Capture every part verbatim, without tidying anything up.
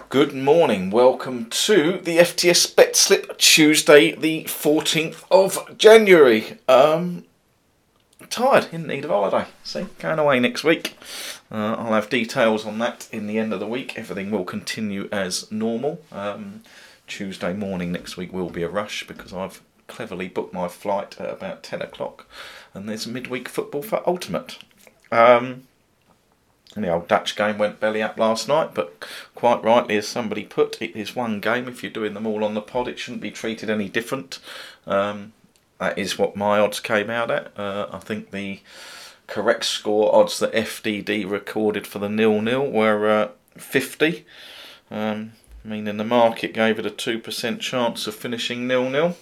Good morning, welcome to the F T S Bet Slip, Tuesday the fourteenth of January. Um, tired, in need of holiday, see, going away next week. Uh, I'll have details on that in the end of the week. Everything will continue as normal. Um, Tuesday morning next week will be a rush because I've cleverly booked my flight at about ten o'clock and there's midweek football for Ultimate. Um... And the old Dutch game went belly up last night, but quite rightly, as somebody put, it is one game. If you're doing them all on the pod, it shouldn't be treated any different. Um, that is what my odds came out at. Uh, I think the correct score odds that F D D recorded for the nil-nil were uh, fifty, um, meaning the market gave it a two percent chance of finishing nil-nil.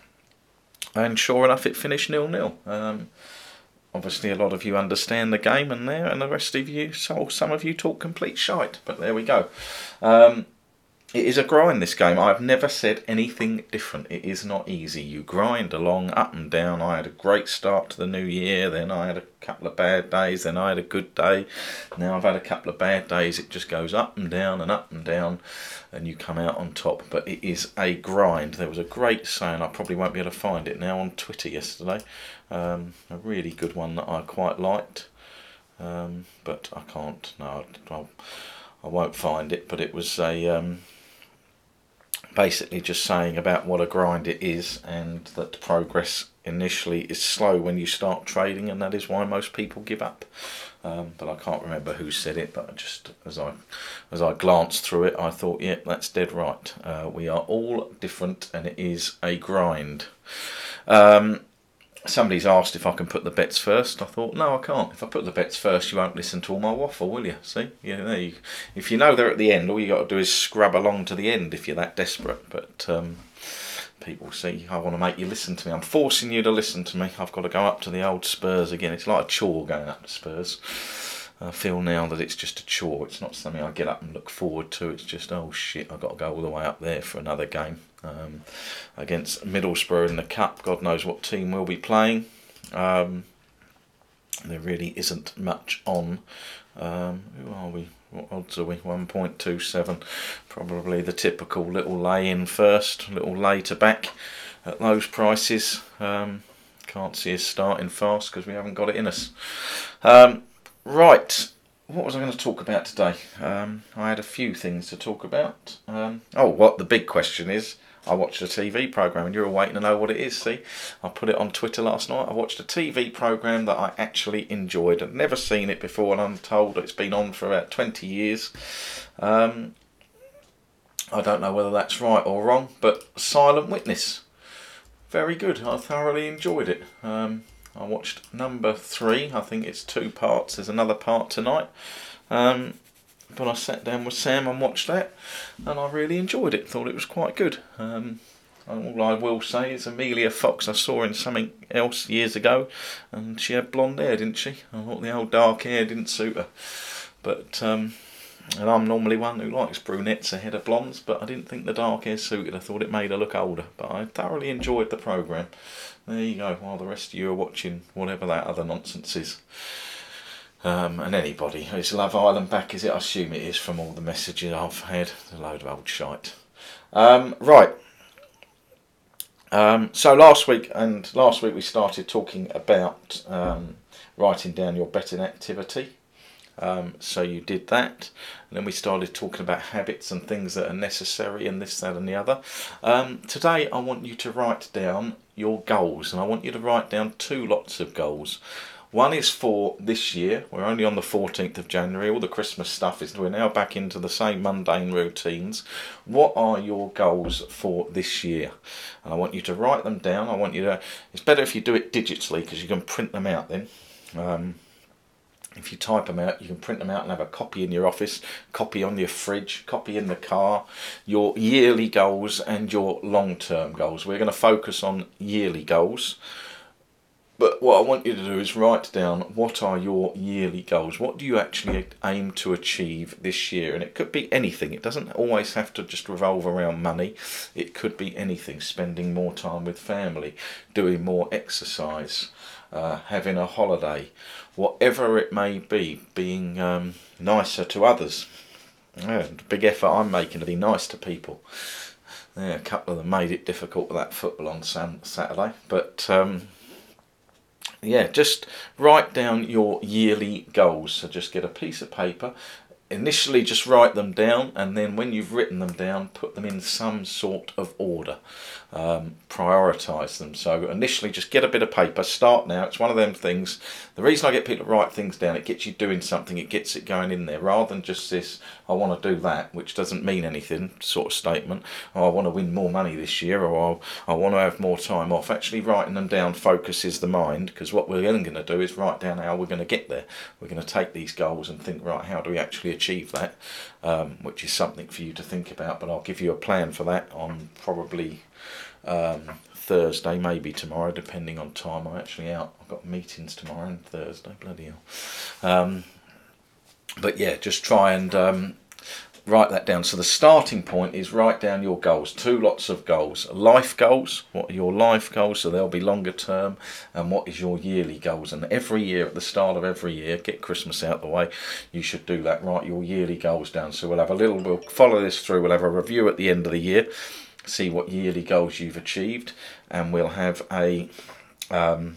And sure enough, it finished nil-nil. Um, Obviously, a lot of you understand the game, and there, and the rest of you, so some of you talk complete shite. But there we go. Um, it is a grind, this game. I've never said anything different. It is not easy. You grind along, up and down. I had a great start to the new year. Then I had a couple of bad days. Then I had a good day. Now I've had a couple of bad days. It just goes up and down and up and down, and you come out on top. But it is a grind. There was a great saying, I probably won't be able to find it now, on Twitter yesterday. Um, a really good one that I quite liked, um, but I can't, no, I'll, I won't find it, but it was a um, basically just saying about what a grind it is, and that progress initially is slow when you start trading, and that is why most people give up. Um, but I can't remember who said it, but just as I as I glanced through it, I thought, yeah, that's dead right. Uh, we are all different, and it is a grind. Um, Somebody's asked if I can put the bets first. I thought, no, I can't. If I put the bets first, you won't listen to all my waffle, will you? See? You know, you, if you know they're at the end, all you got to do is scrub along to the end if you're that desperate. But um, people see, I want to make you listen to me. I'm forcing you to listen to me. I've got to go up to the old Spurs again. It's like a chore going up to Spurs. I feel now that it's just a chore. It's not something I get up and look forward to. It's just, oh shit, I've got to go all the way up there for another game. Um, against Middlesbrough in the Cup. God knows what team we'll be playing. Um, there really isn't much on. Um, who are we? What odds are we? one point two seven. Probably the typical little lay-in first, little lay to back at those prices. Um, can't see us starting fast because we haven't got it in us. Um, right. What was I going to talk about today? Um, I had a few things to talk about. Um, oh, what the big question is, I watched a T V programme, and you're all waiting to know what it is, see? I put it on Twitter last night. I watched a T V programme that I actually enjoyed. I'd never seen it before, and I'm told it's been on for about twenty years. Um, I don't know whether that's right or wrong, but Silent Witness. Very good. I thoroughly enjoyed it. Um, I watched number three. I think it's two parts. There's another part tonight. Um, but I sat down with Sam and watched that, and I really enjoyed it. Thought it was quite good. Um, all I will say is Amelia Fox I saw in something else years ago, and she had blonde hair, didn't she? I thought the old dark hair didn't suit her. But um, and I'm normally one who likes brunettes ahead of blondes, but I didn't think the dark hair suited. I thought it made her look older. But I thoroughly enjoyed the programme. There you go, while the rest of you are watching whatever that other nonsense is. Um, and anybody, is Love Island back, is it? I assume it is from all the messages I've had. A load of old shite. Um, right. Um, so last week, and last week we started talking about um, writing down your betting activity. Um, so you did that, and then we started talking about habits and things that are necessary and this, that and the other. Um, today I want you to write down your goals, and I want you to write down two lots of goals. One is for this year. We're only on the fourteenth of January. All the Christmas stuff is, we're now back into the same mundane routines. What are your goals for this year? And I want you to write them down. I want you to, it's better if you do it digitally because you can print them out then. Um, If you type them out, you can print them out and have a copy in your office, copy on your fridge, copy in the car, your yearly goals and your long-term goals. We're going to focus on yearly goals. But what I want you to do is write down what are your yearly goals. What do you actually aim to achieve this year? And it could be anything. It doesn't always have to just revolve around money. It could be anything. Spending more time with family, doing more exercise, uh, having a holiday, whatever it may be, being um, nicer to others. Yeah, the big effort I'm making to be nice to people. Yeah, a couple of them made it difficult with that football on Saturday, but um, yeah, just write down your yearly goals. So just get a piece of paper. Initially just write them down, and then when you've written them down, put them in some sort of order. Um, prioritise them. So initially just get a bit of paper, start now. It's one of them things. The reason I get people to write things down, it gets you doing something, it gets it going in there, rather than just this, I want to do that, which doesn't mean anything sort of statement. Oh, I want to win more money this year, or I want to have more time off. Actually writing them down focuses the mind, because what we're then going to do is write down how we're going to get there. We're going to take these goals and think, right, how do we actually achieve that, um, which is something for you to think about. But I'll give you a plan for that on probably um, Thursday, maybe tomorrow, depending on time. I'm actually out. I've got meetings tomorrow and Thursday, bloody hell. Um, but yeah, just try and um, write that down. So the starting point is write down your goals. Two lots of goals. Life goals. What are your life goals? So they'll be longer term. And what is your yearly goals? And every year, at the start of every year, get Christmas out of the way, you should do that. Write your yearly goals down. So we'll have a little, we'll follow this through. We'll have a review at the end of the year, see what yearly goals you've achieved, and we'll have a um,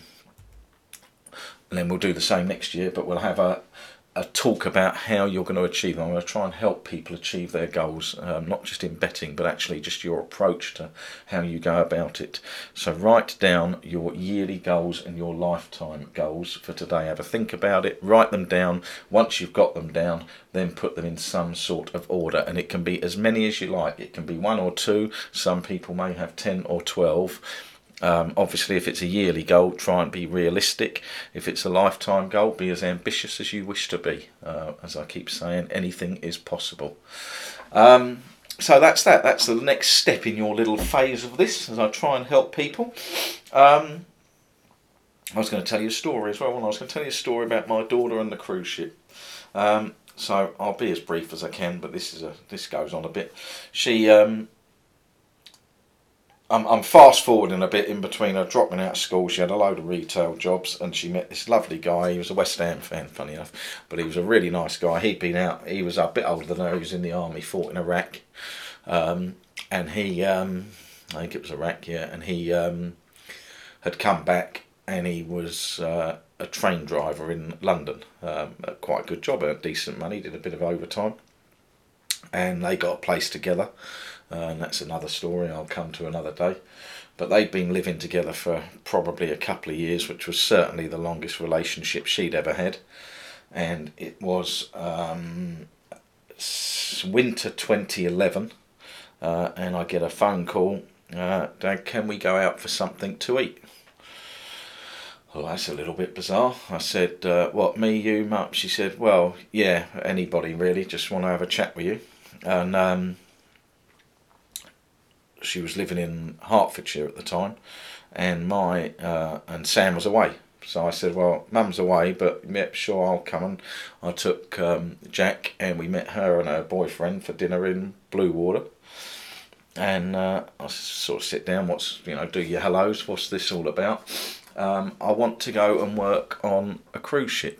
and then we'll do the same next year, but we'll have a a talk about how you're going to achieve them. I'm going to try and help people achieve their goals, um, not just in betting, but actually just your approach to how you go about it. So write down your yearly goals and your lifetime goals for today. Have a think about it, write them down. Once you've got them down, then put them in some sort of order, and it can be as many as you like. It can be one or two. Some people may have ten or twelve. Um, obviously, if it's a yearly goal, try and be realistic. If it's a lifetime goal, be as ambitious as you wish to be. Uh, as I keep saying, anything is possible. Um, so that's that. That's the next step in your little phase of this, as I try and help people. Um, I was going to tell you a story as well. I was going to tell you a story about my daughter and the cruise ship. Um, so I'll be as brief as I can, but this is a this goes on a bit. She. Um, I'm, I'm fast forwarding a bit in between her dropping out of school. She had a load of retail jobs, and she met this lovely guy. He was a West Ham fan, funny enough, but he was a really nice guy. He'd been out, he was a bit older than her. He was in the army, fought in Iraq, um, and he, um, I think it was Iraq, yeah, and he um, had come back, and he was uh, a train driver in London. Um, a quite a good job, earned decent money, did a bit of overtime, and they got a place together. Uh, and that's another story I'll come to another day. But they'd been living together for probably a couple of years, which was certainly the longest relationship she'd ever had. And it was um, winter twenty eleven, uh, and I get a phone call, uh, Dad, can we go out for something to eat? Well, that's a little bit bizarre. I said, uh, what, me, you, Mum? She said, well, yeah, anybody really, just want to have a chat with you. And um, she was living in Hertfordshire at the time, and my uh, and Sam was away. So I said, well, Mum's away, but yeah, sure, I'll come. And I took um, Jack, and we met her and her boyfriend for dinner in Bluewater. And uh, I sort of sit down, what's, you know, do your hellos, what's this all about? Um, I want to go and work on a cruise ship.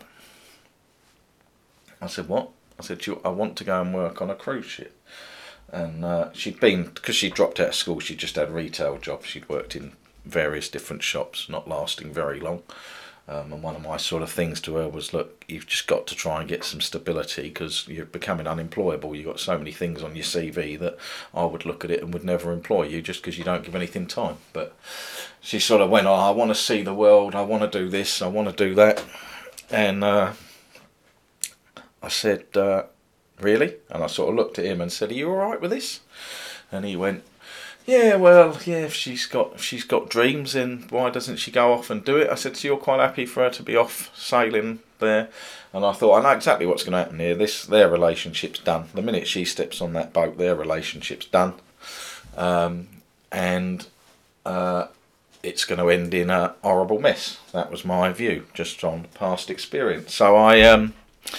I said, what? I said, I want to go and work on a cruise ship. And uh, she'd been, because she dropped out of school, she just had retail jobs. She'd worked in various different shops, not lasting very long. Um, and one of my sort of things to her was, look, you've just got to try and get some stability, because you're becoming unemployable. You've got so many things on your C V that I would look at it and would never employ you just because you don't give anything time. But she sort of went, oh, I want to see the world. I want to do this. I want to do that. And uh, I said, uh, really? And I sort of looked at him and said, are you all right with this? And he went, yeah, well, yeah, if she's got if she's got dreams, then why doesn't she go off and do it? I said, so you're quite happy for her to be off sailing there? And I thought, I know exactly what's going to happen here. This, their relationship's done. The minute she steps on that boat, their relationship's done. Um, and uh, it's going to end in a horrible mess. That was my view, just on past experience. So I... Um,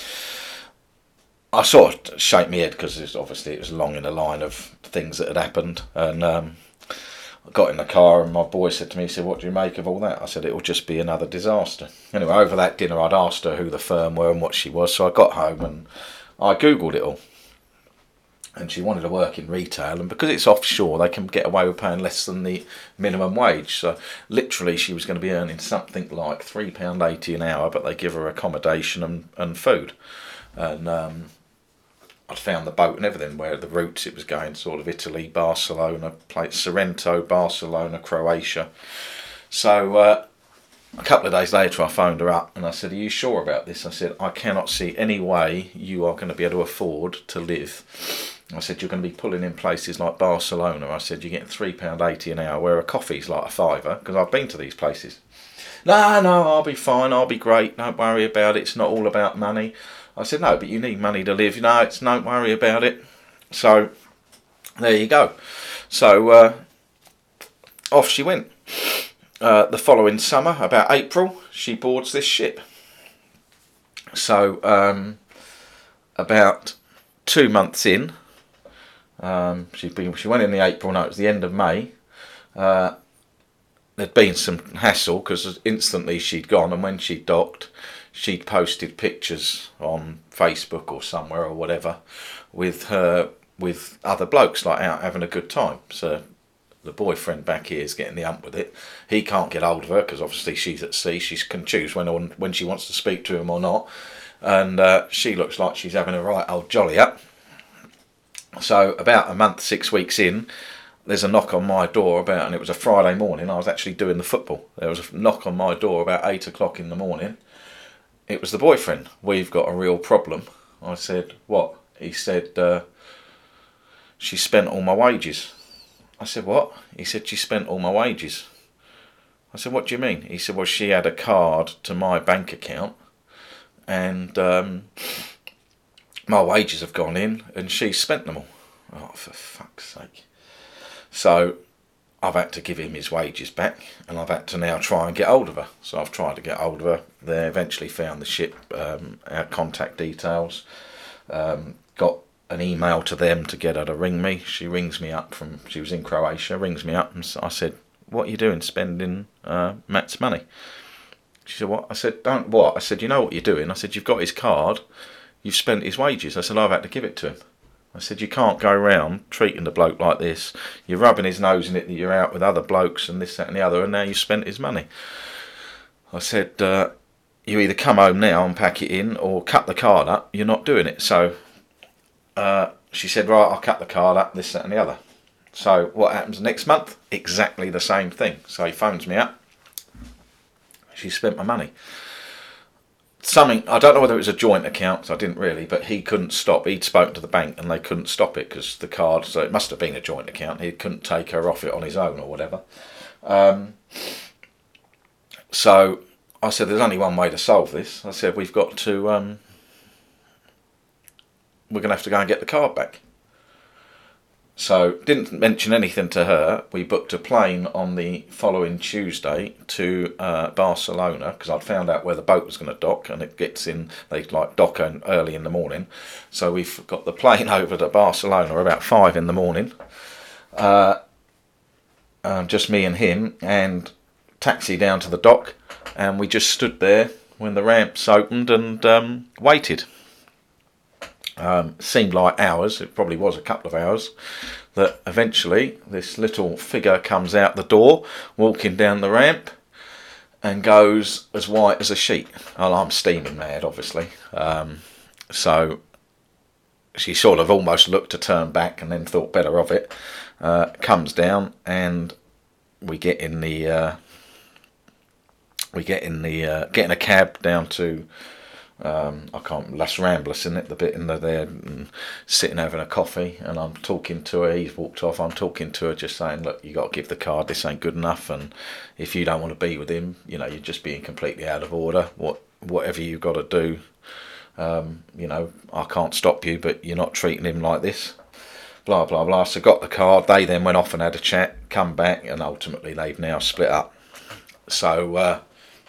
I sort of shake my head, because obviously it was along in a line of things that had happened. And um, I got in the car, and my boy said to me, he said, what do you make of all that? I said, it'll just be another disaster. Anyway, over that dinner I'd asked her who the firm were and what she was, so I got home and I googled it all. and she wanted to work in retail, and because it's offshore they can get away with paying less than the minimum wage. So literally she was going to be earning something like three pounds eighty an hour, but they give her accommodation and, and food. And um, I'd found the boat and everything, where the routes it was going, sort of Italy, Barcelona, played Sorrento, Barcelona, Croatia. So uh, a couple of days later I phoned her up and I said, are you sure about this? I said, I cannot see any way you are going to be able to afford to live. I said, you're going to be pulling in places like Barcelona. I said, you're getting three pounds eighty an hour, where a coffee's like a fiver, because I've been to these places. No, no, I'll be fine, I'll be great, don't worry about it, it's not all about money. I said, no, but you need money to live. No, it's don't worry about it. So, there you go. So, uh, off she went. Uh, the following summer, about April, she boards this ship. So, um, about two months in, um, she been she went in the April. No, it was the end of May. Uh, there'd been some hassle because instantly she'd gone, and when she docked, she'd posted pictures on Facebook or somewhere or whatever with her with other blokes, like out having a good time. So the boyfriend back here is getting the hump with it. He can't get hold of her because obviously she's at sea. She can choose when on when she wants to speak to him or not. And uh, she looks like she's having a right old jolly up. So about a month, six weeks in, there's a knock on my door about, and it was a Friday morning. I was actually doing the football. There was a knock on my door about eight o'clock in the morning. It was the boyfriend. We've got a real problem. I said, what? He said, uh, she spent all my wages. I said, what? He said, she spent all my wages. I said, what do you mean? He said, well, she had a card to my bank account, and um, my wages have gone in and she spent them all. Oh, for fuck's sake. So I've had to give him his wages back, and I've had to now try and get hold of her. So I've tried to get hold of her. They eventually found the ship, um, our contact details, um, got an email to them to get her to ring me. She rings me up from, she was in Croatia, rings me up, and I said, what are you doing spending uh, Matt's money? She said, what? I said, don't what? I said, you know what you're doing? I said, you've got his card, you've spent his wages. I said, I've had to give it to him. I said, you can't go around treating the bloke like this. You're rubbing his nose in it that you're out with other blokes and this, that and the other, and now you've spent his money. I said, uh, you either come home now and pack it in or cut the card up. You're not doing it. So uh, she said, right, I'll cut the card up, this, that and the other. So what happens next month? Exactly the same thing. So he phones me up. She spent my money. Something, I don't know whether it was a joint account, so I didn't really, but he couldn't stop. He'd spoken to the bank and they couldn't stop it because the card, so it must have been a joint account. He couldn't take her off it on his own or whatever. Um, so I said, there's only one way to solve this. I said, we've got to, um, we're going to have to go and get the card back. So didn't mention anything to her. We booked a plane on the following Tuesday to uh, Barcelona because I'd found out where the boat was going to dock, and it gets in, they like dock early in the morning. So we've got the plane over to Barcelona about five in the morning. Uh, um, just me and him, and taxi down to the dock, and we just stood there when the ramps opened and um, waited. Um, seemed like hours, it probably was a couple of hours, that eventually this little figure comes out the door, walking down the ramp, and goes as white as a sheet. Well, I'm steaming mad, obviously. Um, so she sort of almost looked to turn back and then thought better of it. Uh, comes down, and we get in the uh, we get in the uh, get in a cab down to. Um, I can't, Las Ramblas, isn't it? The bit in the there, and sitting having a coffee, and I'm talking to her. He's walked off. I'm talking to her, just saying, look, you got to give the card. This ain't good enough, and if you don't want to be with him, you know, you're just being completely out of order. What, whatever you've got to do, um, you know, I can't stop you, but you're not treating him like this. Blah blah blah. So got the card. They then went off and had a chat. Come back, and ultimately they've now split up. So. Uh,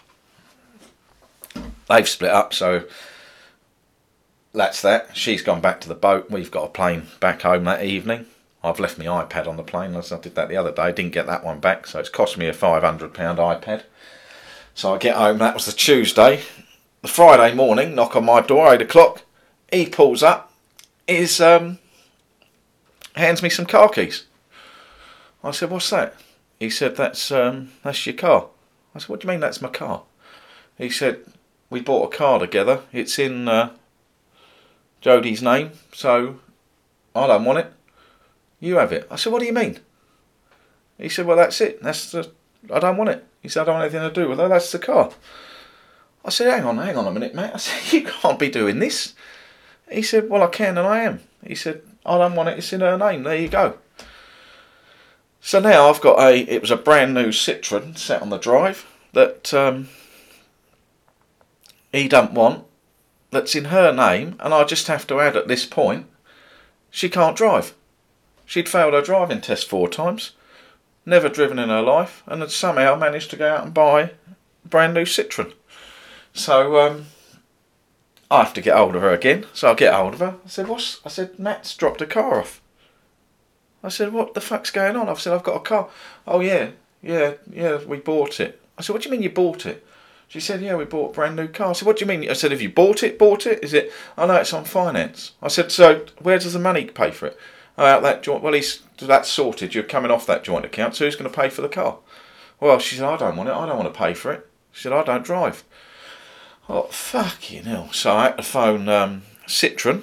They've split up, so that's that. She's gone back to the boat. We've got a plane back home that evening. I've left my iPad on the plane, as I did that the other day. Didn't get that one back, so it's cost me a five hundred pound iPad. So I get home, that was the Tuesday. The Friday morning, knock on my door, eight o'clock. He pulls up. His, um, hands me some car keys. I said, what's that? He said, that's um, that's your car. I said, what do you mean that's my car? He said, we bought a car together. It's in uh, Jodie's name, so I don't want it. You have it. I said, what do you mean? He said, well, that's it. That's the, I don't want it. He said, I don't want anything to do with her. That's the car. I said, hang on, hang on a minute, mate. I said, you can't be doing this. He said, well, I can and I am. He said, I don't want it. It's in her name. There you go. So now I've got a, it was a brand new Citroen sat on the drive that um, he don't want, that's in her name, and I just have to add at this point, she can't drive. She'd failed her driving test four times, never driven in her life, and had somehow managed to go out and buy a brand new Citroen. So um, I have to get hold of her again. So I get hold of her. I said, what's, I said, Matt's dropped a car off. I said, what the fuck's going on? I said, I've got a car. Oh yeah, yeah, yeah, we bought it. I said, what do you mean you bought it? She said, yeah, we bought a brand new car. I said, what do you mean? I said, have you bought it, bought it? Is it? Oh no, it's on finance. I said, so where does the money pay for it? Oh, out that joint, well, he's, that's sorted. You're coming off that joint account, so who's going to pay for the car? Well, she said, I don't want it. I don't want to pay for it. She said, I don't drive. Oh, fucking hell. So I had to phone um, Citroen.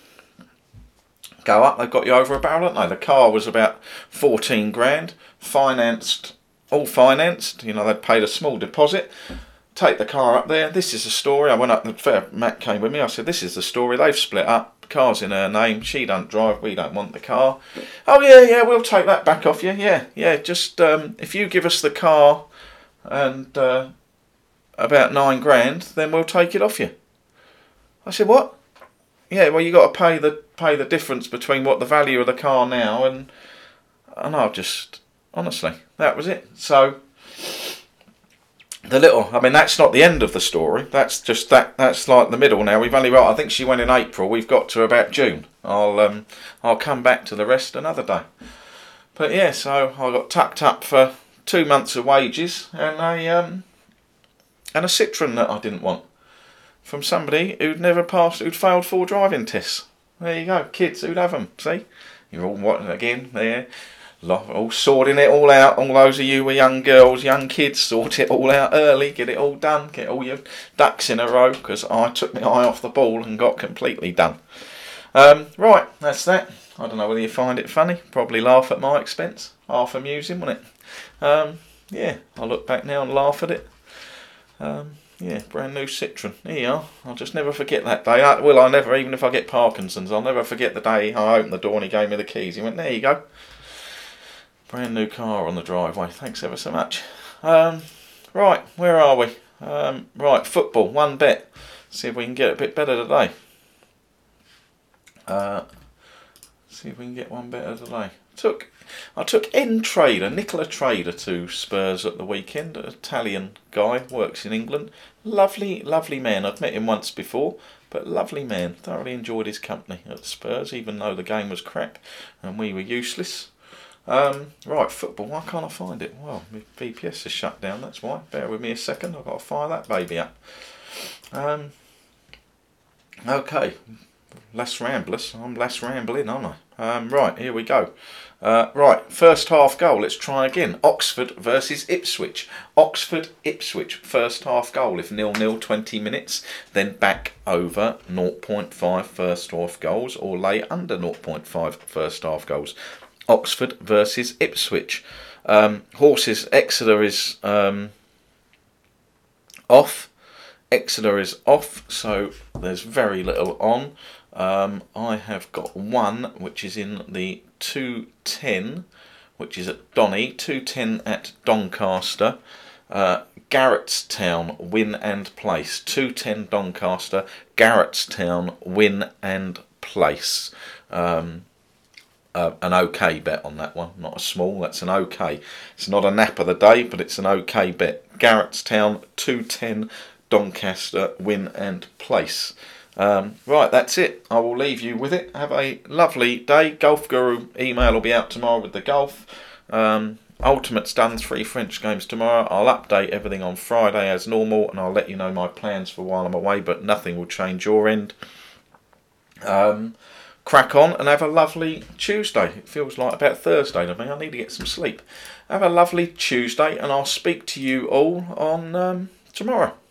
Go up, they've got you over a barrel, haven't they? The car was about fourteen grand, financed, all financed. You know, they'd paid a small deposit. Take the car up there. This is the story. I went up, the Matt came with me. I said, this is the story. They've split up. The car's in her name. She don't drive. We don't want the car. Oh, yeah, yeah, we'll take that back off you. Yeah, yeah, just um, if you give us the car and uh, about nine grand, then we'll take it off you. I said, what? Yeah, well, you got to pay the pay the difference between what the value of the car now and and I just honestly that was it. So the little, I mean, that's not the end of the story. That's just that. That's like the middle. Now we've only got. I think she went in April. We've got to about June. I'll um I'll come back to the rest another day. But yeah, so I got tucked up for two months of wages and a um and a Citroen that I didn't want. From somebody who'd never passed, who'd failed four driving tests. There you go, kids who'd have them. See, you're all what again there, all sorting it all out. All those of you were young girls, young kids, sort it all out early, get it all done, get all your ducks in a row. Because I took my eye off the ball and got completely done. Um, right, that's that. I don't know whether you find it funny. Probably laugh at my expense. Half amusing, wasn't it? Um, yeah, I look back now and laugh at it. Um, Yeah, brand new Citroen. Here you are. I'll just never forget that day. I, well, I'll never, even if I get Parkinson's, I'll never forget the day I opened the door and he gave me the keys. He went, there you go. Brand new car on the driveway. Thanks ever so much. Um, right, where are we? Um, right, football, one bet. See if we can get a bit better today. Uh, see if we can get one better today. Took, I took N Trader, Nicola Trader to Spurs at the weekend. An Italian guy, works in England. Lovely, lovely man. I'd met him once before, but lovely man. Thoroughly enjoyed his company at Spurs, even though the game was crap and we were useless. Um, right, football. Why can't I find it? Well, my V P S is shut down. That's why. Bear with me a second. I've got to fire that baby up. Um, okay. Less ramblers. I'm less rambling, aren't I? Um, right, here we go. Uh, right, first half goal. Let's try again. Oxford versus Ipswich. Oxford, Ipswich. First half goal. If nil nil, twenty minutes. Then back over zero point five first half goals or lay under zero point five first half goals. Oxford versus Ipswich. Um, horses, Exeter is um, off. Exeter is off, so there's very little on. Um, I have got one, which is in the two ten, which is at Donny, two ten at Doncaster, uh, Garrettstown, win and place, two ten Doncaster, Garrettstown, win and place. Um, uh, an okay bet on that one, not a small, that's an okay. It's not a nap of the day, but it's an okay bet. Garrettstown, two ten Doncaster, win and place. Um, right, that's it. I will leave you with it. Have a lovely day. Golf Guru email will be out tomorrow with the golf. Um, Ultimate's done, three French games tomorrow. I'll update everything on Friday as normal, and I'll let you know my plans for while I'm away, but nothing will change your end. Um, crack on and have a lovely Tuesday. It feels like about Thursday to me. I need to get some sleep. Have a lovely Tuesday, and I'll speak to you all on um, tomorrow.